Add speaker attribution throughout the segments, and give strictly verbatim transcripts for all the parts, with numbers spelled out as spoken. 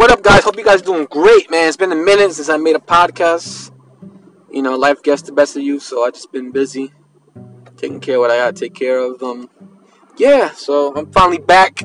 Speaker 1: what up, guys? Hope you guys are doing great, man. It's been a minute since I made a podcast. You know, life gets the best of you, so I just been busy taking care of what I gotta take care of. Um, yeah, so I'm finally back.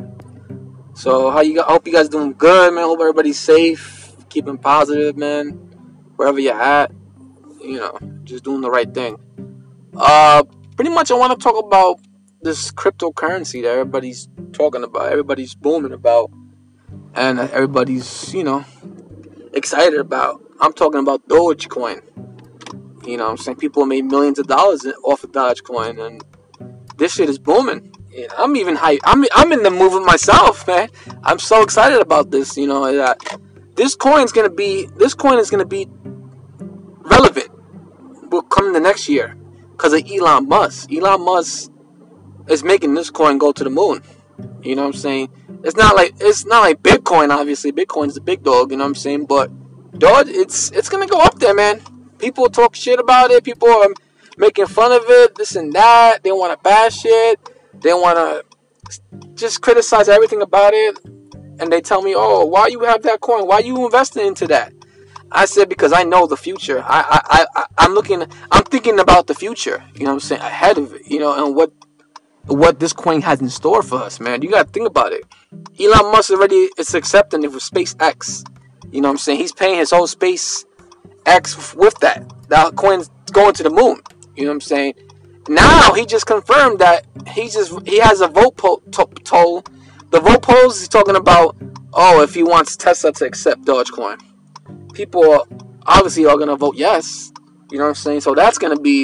Speaker 1: So how you? I hope you guys doing good, man. Hope everybody's safe, keeping positive, man. Wherever you're at, you know, just doing the right thing. Uh, pretty much, I want to talk about this cryptocurrency that everybody's talking about, everybody's booming about, and everybody's, you know, excited about. I'm talking about Dogecoin. You know what I'm saying? People made millions of dollars off of Dogecoin, and this shit is booming. You know, I'm even hype. I'm I'm in the movement myself, man. I'm so excited about this. You know that this coin's gonna be this coin is gonna be relevant. Will come the next year because of Elon Musk. Elon Musk is making this coin go to the moon. You know what I'm saying? It's not like it's not like Bitcoin. Obviously, Bitcoin's the big dog. You know what I'm saying? But Doge, it's it's gonna go up there, man. People talk shit about it. People are making fun of it. This and that. They want to bash it. They want to just criticize everything about it. And they tell me, "Oh, why you have that coin? Why you investing into that?" I said, because I know the future. I, I, I, I'm looking, I'm thinking about the future. You know what I'm saying? Ahead of it, you know, and what, what this coin has in store for us, man. You got to think about it. Elon Musk already is accepting it for SpaceX. You know what I'm saying? He's paying his whole SpaceX with that. That coin's going to the moon. You know what I'm saying? Now he just confirmed that he just he has a vote po- to- toll. The vote polls he's talking about. Oh, if he wants Tesla to accept Dogecoin. People obviously are going to vote yes. You know what I'm saying? So that's going to be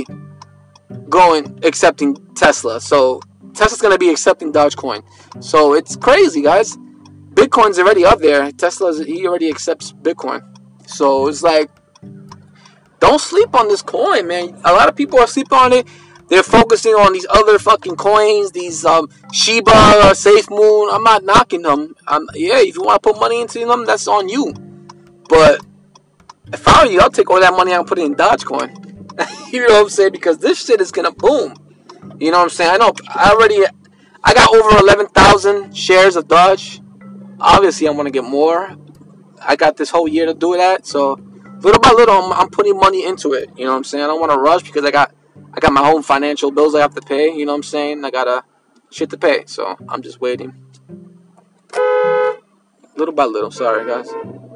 Speaker 1: going, accepting Tesla. So Tesla's going to be accepting Dogecoin. So it's crazy, guys. Bitcoin's already up there. Tesla's, he already accepts Bitcoin. So it's like, don't sleep on this coin, man. A lot of people are sleeping on it. They're focusing on these other fucking coins, these um, Shiba, uh, SafeMoon. I'm not knocking them. I'm, yeah, if you want to put money into them, that's on you. But if I were you, I'll take all that money out and put it in Dogecoin. You know what I'm saying? Because this shit is gonna boom. You know what I'm saying? I know. I already, I got over eleven thousand shares of Doge. Obviously, I want to get more. I got this whole year to do that. So little by little, I'm, I'm putting money into it. You know what I'm saying? I don't want to rush because I got, I got my own financial bills I have to pay. You know what I'm saying? I got a shit to pay. So I'm just waiting. Little by little. Sorry, guys.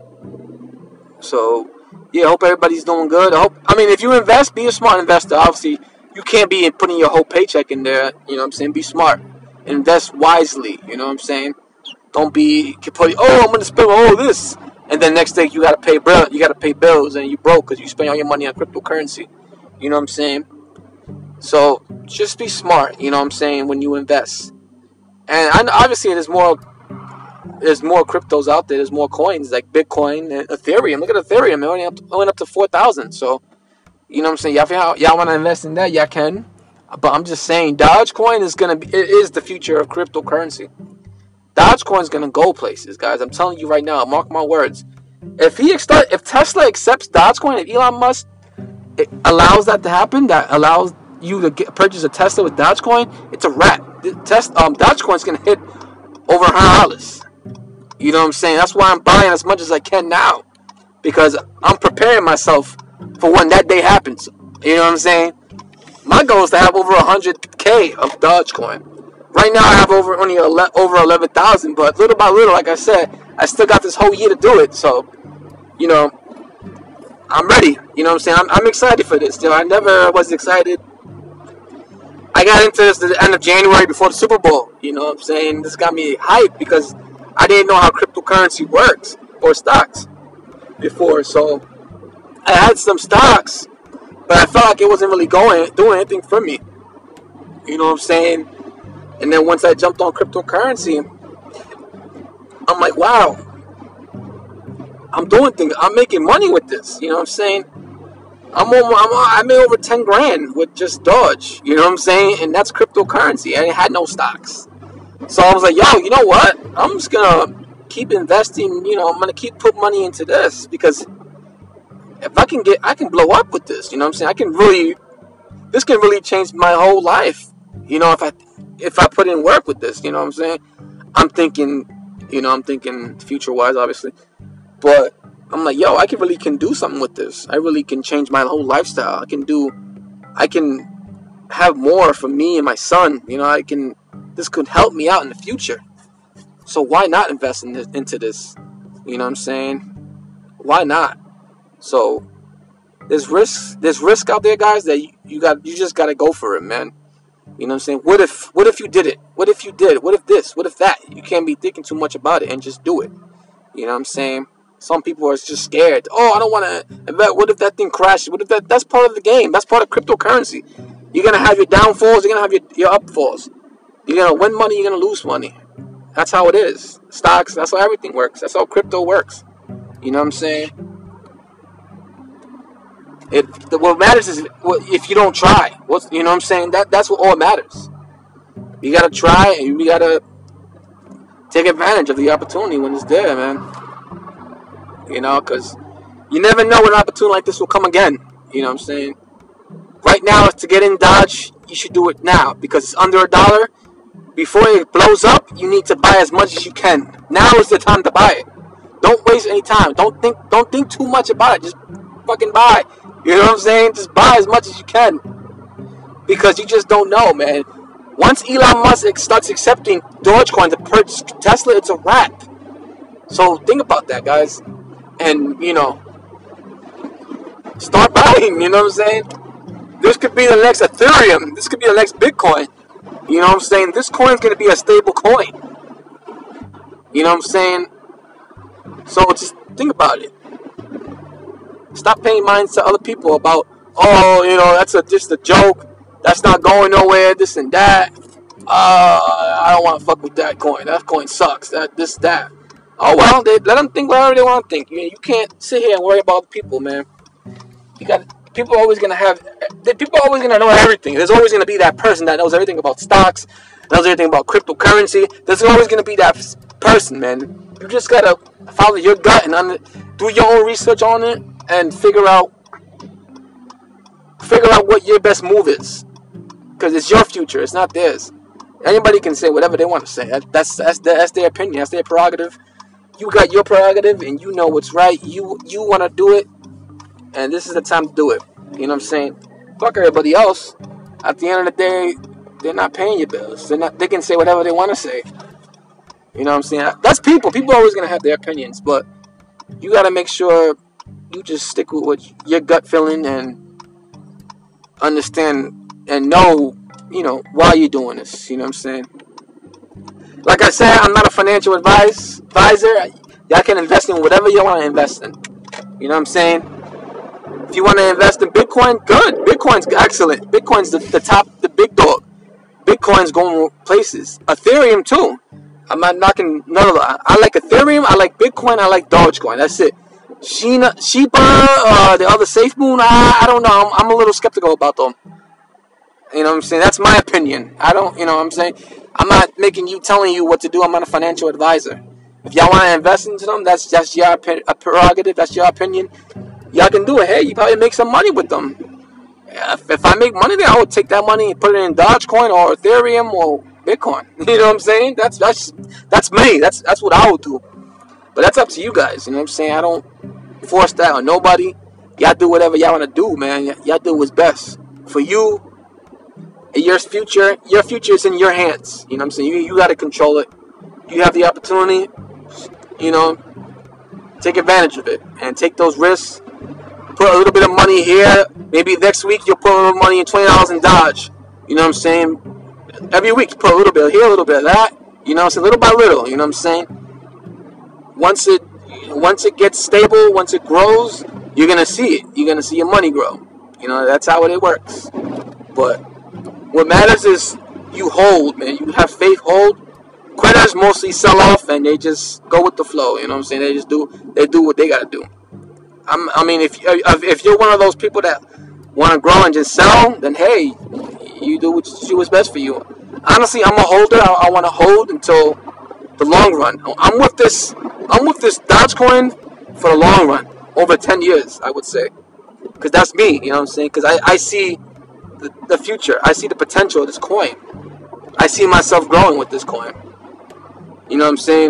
Speaker 1: So, yeah, I hope everybody's doing good. I hope, I mean, if you invest, be a smart investor. Obviously, you can't be putting your whole paycheck in there. You know what I'm saying? Be smart. Invest wisely. You know what I'm saying? Don't be putting, oh, I'm going to spend all this. And then next day, you got to pay bill, you got to pay bills, and you broke because you spend all your money on cryptocurrency. You know what I'm saying? So, just be smart, you know what I'm saying, when you invest. And I, obviously, there's more There's more cryptos out there. There's more coins like Bitcoin and Ethereum. Look at Ethereum. It went up to, it went up to four thousand. So, you know what I'm saying? Y'all, y'all want to invest in that? Y'all can. But I'm just saying, Dogecoin is going to be, it is the future of cryptocurrency. Dogecoin is going to go places, guys. I'm telling you right now. Mark my words. If he start, if Tesla accepts Dogecoin, if Elon Musk it allows that to happen, that allows you to get, purchase a Tesla with Dogecoin, it's a wrap. The test, um, Dogecoin is going to hit over one hundred dollars. You know what I'm saying? That's why I'm buying as much as I can now. Because I'm preparing myself for when that day happens. You know what I'm saying? My goal is to have over one hundred K of Dogecoin. Right now I have over only ele- over eleven thousand. But little by little, like I said, I still got this whole year to do it. So, you know, I'm ready. You know what I'm saying? I'm, I'm excited for this. You know, I never was excited. I got into this at the end of January before the Super Bowl. You know what I'm saying? This got me hyped because I didn't know how cryptocurrency works or stocks before, so I had some stocks, but I felt like it wasn't really going doing anything for me. You know what I'm saying? And then once I jumped on cryptocurrency, I'm like, wow, I'm doing things. I'm making money with this. You know what I'm saying? I'm over, I'm I made over ten grand with just Doge. You know what I'm saying? And that's cryptocurrency. I had no stocks. So I was like, yo, you know what? I'm just going to keep investing. You know, I'm going to keep put money into this because if I can get, I can blow up with this. You know what I'm saying? I can really, this can really change my whole life. You know, if I, if I put in work with this, you know what I'm saying? I'm thinking, you know, I'm thinking future wise, obviously. But I'm like, yo, I can really can do something with this. I really can change my whole lifestyle. I can do, I can have more for me and my son. You know, I can, this could help me out in the future. So why not invest in this, into this? You know what I'm saying? Why not? So there's risk, there's risk out there, guys, that you, you got, you just got to go for it, man. You know what I'm saying? What if, what if you did it? What if you did? What if this? What if that? You can't be thinking too much about it and just do it. You know what I'm saying? Some people are just scared. Oh, I don't want to invest. What if that thing crashes? What if that? That's part of the game. That's part of cryptocurrency. You're gonna have your downfalls. You're gonna have your your upfalls. You're gonna win money. You're gonna lose money. That's how it is. Stocks. That's how everything works. That's how crypto works. You know what I'm saying? It. What matters is if you don't try. What's you know what I'm saying? That that's what all matters. You gotta try and you gotta take advantage of the opportunity when it's there, man. You know, because you never know when an opportunity like this will come again. You know what I'm saying? Right now, to get in Dodge, you should do it now because it's under a dollar. Before it blows up, you need to buy as much as you can. Now is the time to buy it. Don't waste any time. Don't think. Don't think too much about it. Just fucking buy. You know what I'm saying? Just buy as much as you can because you just don't know, man. Once Elon Musk starts accepting Dogecoin to purchase Tesla, it's a wrap. So think about that, guys. And, you know, start buying, you know what I'm saying? This could be the next Ethereum. This could be the next Bitcoin. You know what I'm saying? This coin's going to be a stable coin. You know what I'm saying? So just think about it. Stop paying minds to other people about, oh, you know, that's a, just a joke. That's not going nowhere, this and that. Uh, I don't want to fuck with that coin. That coin sucks. That, this, that. Oh, well, they, let them think whatever they want to think. You, you can't sit here and worry about people, man. You got people are always going to have, people are always going to know everything. There's always going to be that person that knows everything about stocks, knows everything about cryptocurrency. There's always going to be that person, man. You just got to follow your gut and under, do your own research on it and figure out, figure out what your best move is. Because it's your future. It's not theirs. Anybody can say whatever they want to say. That, that's, that's, that's their opinion. That's their prerogative. You got your prerogative and you know what's right. You you want to do it. And this is the time to do it. You know what I'm saying? Fuck everybody else. At the end of the day, they're not paying your bills. They're not. They can say whatever they want to say. You know what I'm saying? That's people. People are always going to have their opinions. But you got to make sure you just stick with what your gut feeling and understand and know, you know, why you're doing this. You know what I'm saying? Like I said, I'm not a financial advice, advisor. Y'all can invest in whatever you want to invest in. You know what I'm saying? If you want to invest in Bitcoin, good. Bitcoin's excellent. Bitcoin's the, the top, the big dog. Bitcoin's going places. Ethereum, too. I'm not knocking none of that. I like Ethereum. I like Bitcoin. I like Dogecoin. That's it. Shiba, Shiba uh, the other SafeMoon, I, I don't know. I'm, I'm a little skeptical about them. You know what I'm saying? That's my opinion. I don't, you know what I'm saying? I'm not making you, telling you what to do. I'm not a financial advisor. If y'all want to invest into them, that's that's your prerogative. That's your opinion. Y'all can do it. Hey, you probably make some money with them. If, if I make money there, I would take that money and put it in Dogecoin or Ethereum or Bitcoin. You know what I'm saying? That's that's that's me. That's that's what I would do. But that's up to you guys. You know what I'm saying? I don't force that on nobody. Y'all do whatever y'all want to do, man. Y- y'all do what's best for you. Your future, your future is in your hands. You know what I'm saying? You you got to control it. You have the opportunity, you know, take advantage of it and take those risks. Put a little bit of money here. Maybe next week you'll put a little money in twenty dollars in Dodge. You know what I'm saying? Every week you put a little bit here, a little bit of that. You know what I'm saying? Little by little. You know what I'm saying? Once it once it gets stable, once it grows, you're gonna see it. You're gonna see your money grow. You know, that's how it works. But what matters is you hold, man. You have faith, hold. Quitters mostly sell off and they just go with the flow. You know what I'm saying? They just do they do what they gotta do. I'm, I mean, if if you're one of those people that want to grow and just sell, then hey, you do what you do what's best for you. Honestly, I'm a holder. I, I want to hold until the long run. I'm with this. I'm with this Dogecoin for the long run, over ten years, I would say, because that's me. You know what I'm saying? Because I, I see the, the future. I see the potential of this coin. I see myself growing with this coin. You know what I'm saying?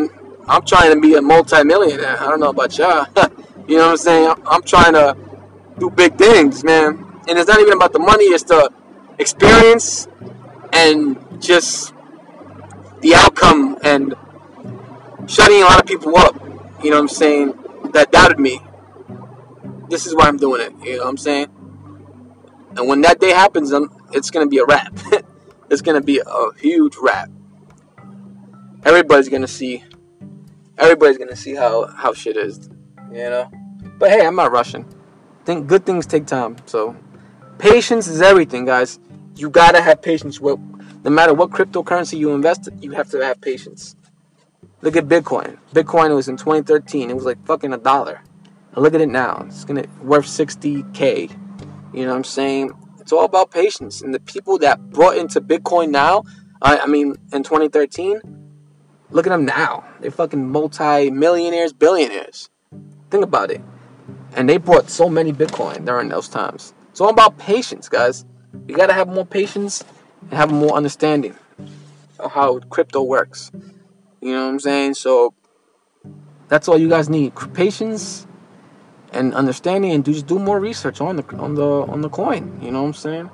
Speaker 1: I'm trying to be a multi-millionaire. I don't know about y'all. You know what I'm saying? I'm trying to do big things, man. And it's not even about the money. It's the experience and just the outcome and shutting a lot of people up. You know what I'm saying? That doubted me. This is why I'm doing it. You know what I'm saying? And when that day happens, I'm, it's going to be a wrap. It's going to be a huge wrap. Everybody's going to see. Everybody's going to see how, how shit is. You know? But hey, I'm not rushing. Think good things take time. So, patience is everything, guys. You got to have patience. With, no matter what cryptocurrency you invest in, you have to have patience. Look at Bitcoin. Bitcoin was in twenty thirteen. It was like fucking a dollar. And look at it now. It's gonna worth sixty K. You know what I'm saying? It's all about patience. And the people that brought into Bitcoin now, I, I mean, in twenty thirteen, look at them now. They're fucking multi-millionaires, billionaires. Think about it. And they brought so many Bitcoin during those times. It's all about patience, guys. You gotta have more patience and have more understanding of how crypto works. You know what I'm saying? So that's all you guys need: patience and understanding, and just do more research on the on the on the coin. You know what I'm saying?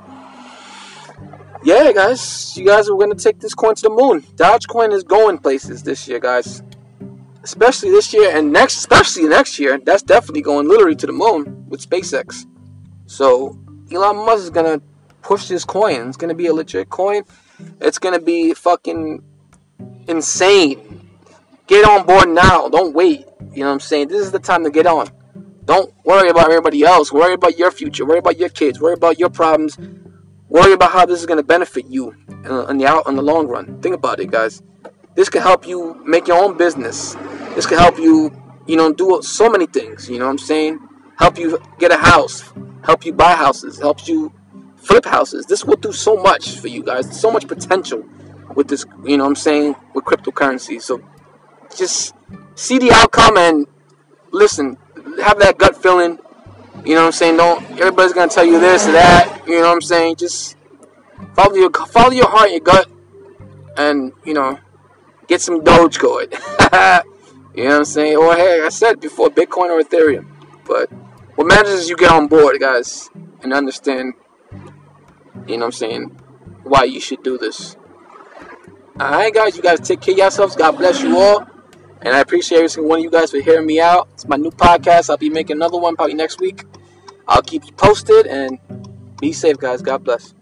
Speaker 1: Yeah, guys, you guys are gonna take this coin to the moon. Dogecoin is going places this year, guys. Especially this year and next, especially next year. That's definitely going literally to the moon with SpaceX. So Elon Musk is gonna push this coin. It's gonna be a legit coin. It's gonna be fucking insane. Get on board now. Don't wait. You know what I'm saying? This is the time to get on. Don't worry about everybody else. Worry about your future. Worry about your kids. Worry about your problems. Worry about how this is going to benefit you in the out in the long run. Think about it, guys. This can help you make your own business. This can help you, you know, do so many things. You know what I'm saying? Help you get a house. Help you buy houses. Helps you flip houses. This will do so much for you guys. So much potential with this, you know what I'm saying, with cryptocurrency. So just see the outcome and listen, have that gut feeling. You know what I'm saying? Don't everybody's gonna tell you this or that. You know what I'm saying? Just follow your follow your heart, your gut, and you know, get some Dogecoin. You know what I'm saying? Or hey, I said before, Bitcoin or Ethereum. But what matters is you get on board, guys, and understand. You know what I'm saying? Why you should do this. Alright, guys, you guys take care of yourselves. God bless you all. And I appreciate every single one of you guys for hearing me out. It's my new podcast. I'll be making another one probably next week. I'll keep you posted and be safe, guys. God bless.